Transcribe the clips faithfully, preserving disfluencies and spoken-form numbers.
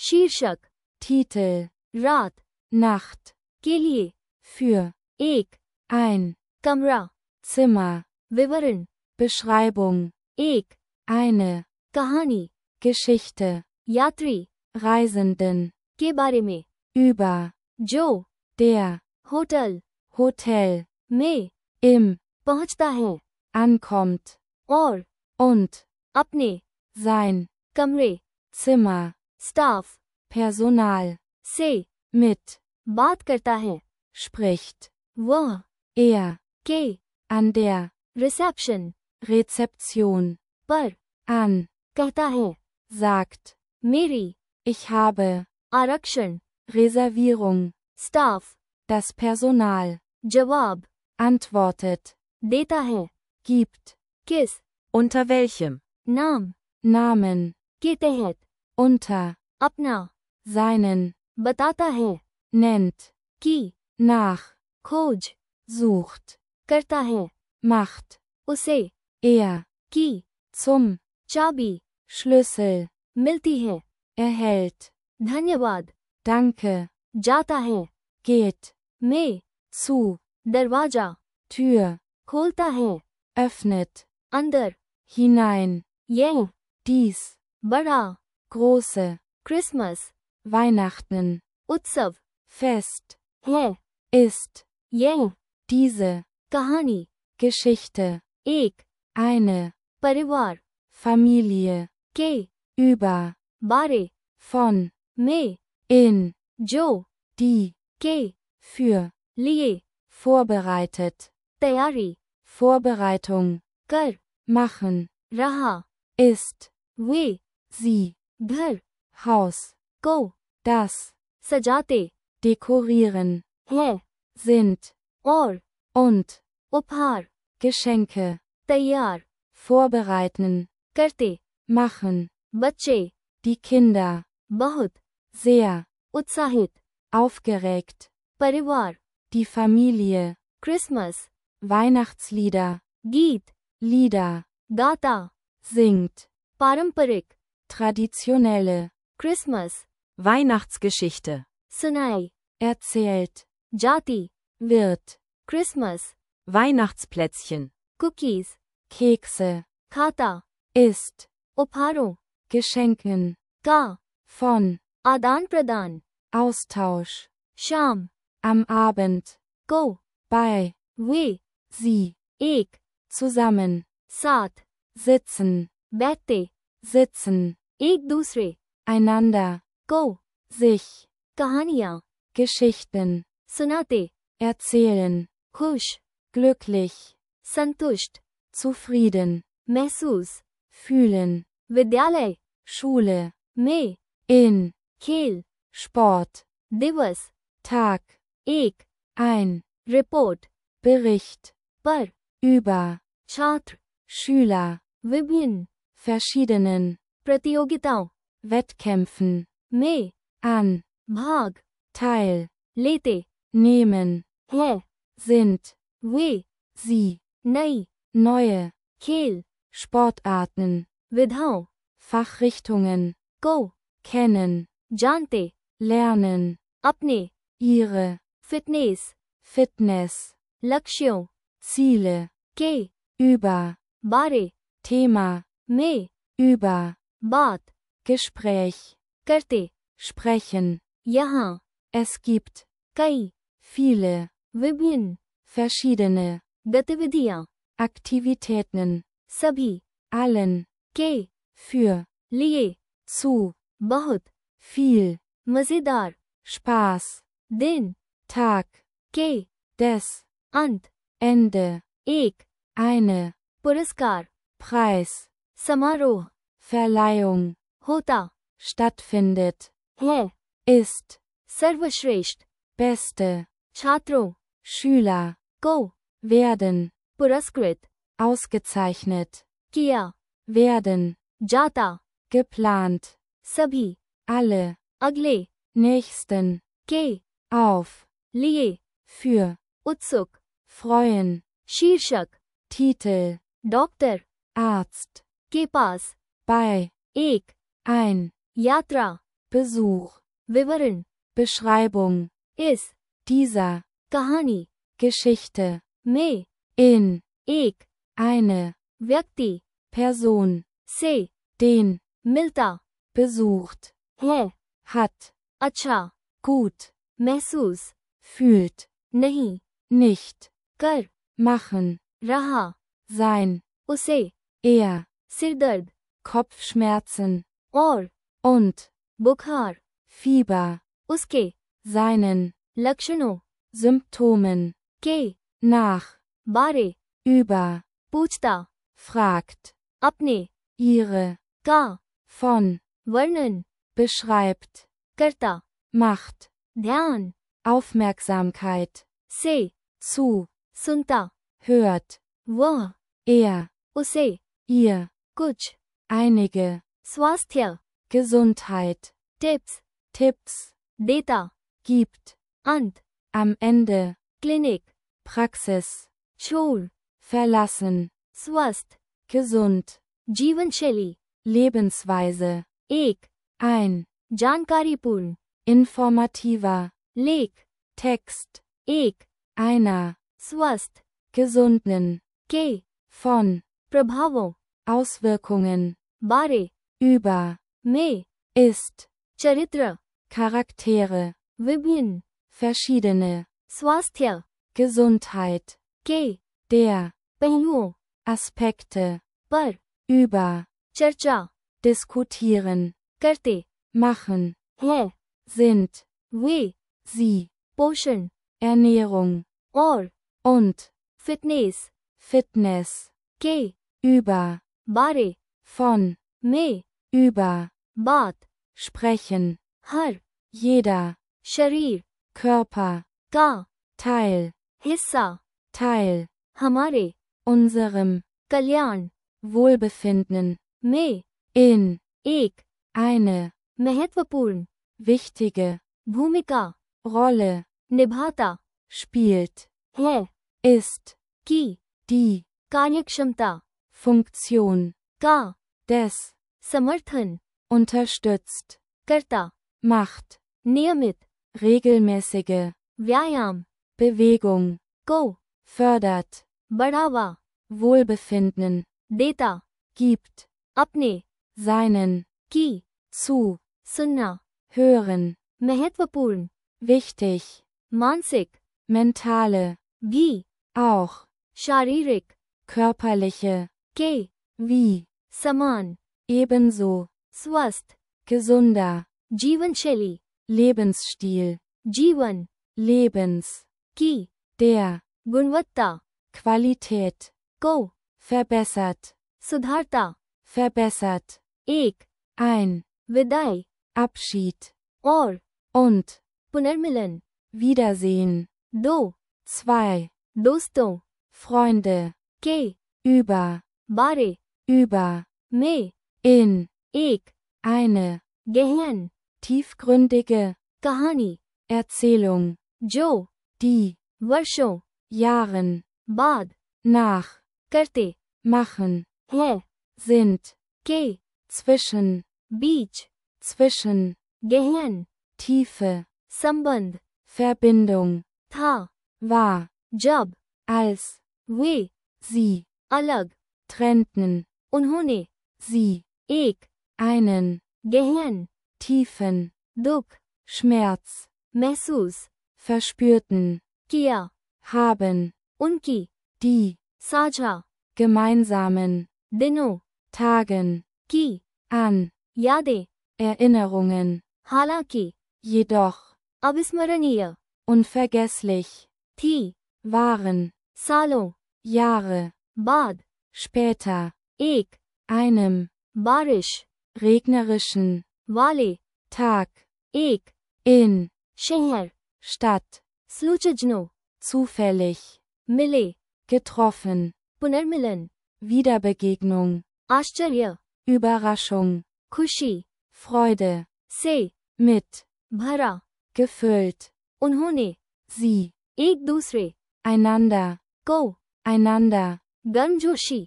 शीर्षक, Titel, रात, Nacht, के लिए, für, एक, ein, कमरा, Zimmer, विवरण, Beschreibung, एक, eine, कहानी, Geschichte, यात्री, Reisenden, के बारे में, über, जो, der, होटल, Hotel, में, im, पहुंचता है, ankommt, और, und, अपने, sein, कमरे, Zimmer, स्टाफ, Personal, से, mit, बात करता है, spricht, वह, er, के, an der, रिसेप्शन, Rezeption, पर, an, कहता है, sagt, मेरी, ich habe, आरक्षण, Reservierung, स्टाफ, das Personal, जवाब, antwortet, देता है, gibt, किस, Unter welchem? नाम, Namen, के तहत, unter, अपना, seinen, बताता है, nennt, की, nach, खोज, sucht, करता है, macht, उसे, er, की, zum, चाबी, Schlüssel, मिलती है, erhält, धन्यवाद, danke, जाता है, geht, में, zu, दरवाजा, Tür, खोलता है, öffnet, अंदर, hinein, यह, dies, बड़ा, große, क्रिसमस, Weihnachten, उत्सव, Fest, है, ist, यह, diese, कहानी, Geschichte, एक, eine, परिवार, Familie, के, über, बारे, von, में, in, जो, die, के, für, लिए, vorbereitet, तैयारी, Vorbereitung, कर, machen, रहा, ist, वे, sie, घर, Haus, को, das, सजाते, dekorieren, है, sind, और, und, उपहार, Geschenke, तैयार, vorbereiten, करते, machen, बच्चे, die Kinder, बहुत, sehr, उत्साहित, aufgeregt, परिवार, die Familie, क्रिसमस, Weihnachtslieder, गीत, Lieder, गाता, singt, पारंपरिक, traditionelle, क्रिसमस, Weihnachtsgeschichte. सुनाई, erzählt, जाती, wird, Christmas, Weihnachtsplätzchen. Cookies, Kekse, खाता, ist, उपहारों, Geschenken, का, von, आदान प्रदान, Austausch, शाम, am Abend, को, bei, वे, sie, एक, zusammen, साथ, sitzen, बैठते, sitzen, एक दूसरे, einander, को, sich, कहानियाँ, Geschichten, सुनाते, erzählen, खुश, glücklich, संतुष्ट, zufrieden, महसूस, fühlen, विद्यालय, Schule, में, in, खेल, Sport, दिवस, Tag, एक, ein, रिपोर्ट, Bericht, पर, über, छात्र, Schüler, विभिन्न, verschiedenen, प्रतियोगिताओं, Wettkämpfen, में, an, भाग, teil, लेते, nehmen, है, sind, वे, sie, नई, neue, खेल, Sportarten, विधाओं, Fachrichtungen, को, kennen, जानते, lernen, अपने, ihre, फिटनेस, Fitness, लक्ष्यों, Ziele, के, über, बारे, Thema, में, über, बात, Gespräch, करते, sprechen, यहाँ, es gibt, कई, viele, विभिन्न, verschiedene, गतिविधियाँ, Aktivitäten, सभी, allen, के, für, लिए, zu, बहुत, viel, मजेदार, Spaß, दिन, Tag, के, des, अंत, Ende, एक, eine, पुरस्कार, Preis, समारोह, Verleihung, होता, stattfindet, है, ist, सर्वश्रेष्ठ, beste, छात्रों, Schüler, को, werden, पुरस्कृत, ausgezeichnet, किया, werden, जाता, geplant, सभी, alle, अगले, nächsten, के, auf, लिए, für, उत्सुक, freuen, शीर्षक, Titel, डॉक्टर, Arzt, के पास, bei, एक, ein, यात्रा, Besuch, विवरण, Beschreibung, इस, dieser, कहानी, Geschichte, में, in, एक, eine, व्यक्ति, Person, से, den, मिलता, besucht, है, hat, अच्छा, gut, महसूस, fühlt, नहीं, nicht, कर, machen, रहा, sein, उसे, er, सिरदर्द, Kopfschmerzen, और, und, बुखार, Fieber, उसके, seinen, लक्षणों, Symptomen, के, nach, बारे, über, पूछता, fragt, अपने, ihre, का, von, वर्णन, beschreibt, करता, macht, ध्यान, Aufmerksamkeit, से, zu, सुनता, hört, वह, er, उसे, ihr, कुछ, einige, स्वास्थ्य, Gesundheit, टिप्स, Tipps, देता, gibt, अंत, am Ende, क्लिनिक, Praxis, छोड़, verlassen, स्वस्थ, gesund, जीवन शैली, Lebensweise, एक, ein, जानकारीपूर्ण, informativer, लेख, Text, एक, einer, स्वस्थ, gesunden, के, von, प्रभावों, Auswirkungen, बारे, über, में, ist, चरित्र, Charaktere, विभिन्न, verschiedene, स्वास्थ्य, Gesundheit, के, der, पहलुओं, Aspekte, पर, über, चर्चा, diskutieren, करते, machen, है, sind, वे, sie, पोषण, Ernährung, और, und, फिटनेस, Fitness, के, über, बारे, von, में, über, बात, sprechen, हर, jeder, शरीर, Körper, का, Teil, हिस्सा, Teil, हमारे, unserem, कल्याण, Wohlbefinden, में, in, एक, eine, महत्वपूर्ण, wichtige, भूमिका, Rolle, निभाता, spielt, है, ist, की, die, कार्यक्षमता, Funktion, का, des, समर्थन, unterstützt, करता, macht, नियमित, regelmäßige, व्यायाम, Bewegung, को, fördert, बढ़ावा, Wohlbefinden, देता, gibt, अपने, seinen, की, zu, सुनना, hören, महत्वपूर्ण, wichtig, मानसिक, mentale, भी, auch, शारीरिक, körperliche, के, wie, समान, ebenso, स्वस्थ, gesunder, जीवन शैली, Lebensstil, जीवन, Lebens, की, der, गुणवत्ता, Qualität, को, verbessert, सुधारता, verbessert, एक, ein, विदाई, Abschied, और, und, पुनर्मिलन, Wiedersehen, दो, zwei, दोस्तों, Freunde, के, über, बारे, über, में, in, एक, eine, गहन, tiefgründige, कहानी, Erzählung, जो, die, वर्षों, Jahren, बाद, nach, करते, machen, है, sind, के, zwischen, बीच, zwischen, गहन, Tiefe, संबंध, Verbindung, था, war, जब, als, वे, sie, अलग, trennten, उन्होंने, sie, एक, einen, गहन, tiefen, दुख, Schmerz, महसूस, verspürten, किया, haben, उनकी, die, साझा, gemeinsamen, दिनों, Tagen, की, an, यादें, Erinnerungen, हालांकि, jedoch, अविस्मरणीय, unvergesslich, थी, waren, सालों, Jahre, बाद, später, एक, einem, बारिश, regnerischen, वाले, Tag, एक, in, शहर, Stadt, सूचजनों, zufällig, मिले, getroffen, पुनर्मिलन, Wiederbegegnung, आश्चर्य, Überraschung, खुशी, Freude, से, mit, भरा, gefüllt, उन्होंने, sie, एक दूसरे, einander, को, einander, गर्मजोशी,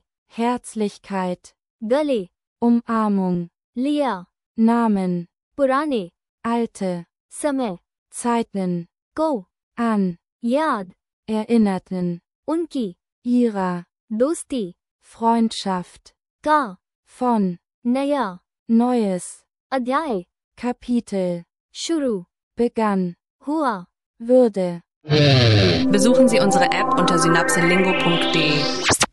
Herzlichkeit, गले, Umarmung, लिया, Namen, पुराने, alte, समय, Zeiten, को, an, याद, erinnerten, उनकी, ihrer, दोस्ती, Freundschaft, का, von, नया, neues, अध्याय, Kapitel, शुरू, begann, हुआ. würde. Besuchen Sie unsere App unter synapselingo punkt de.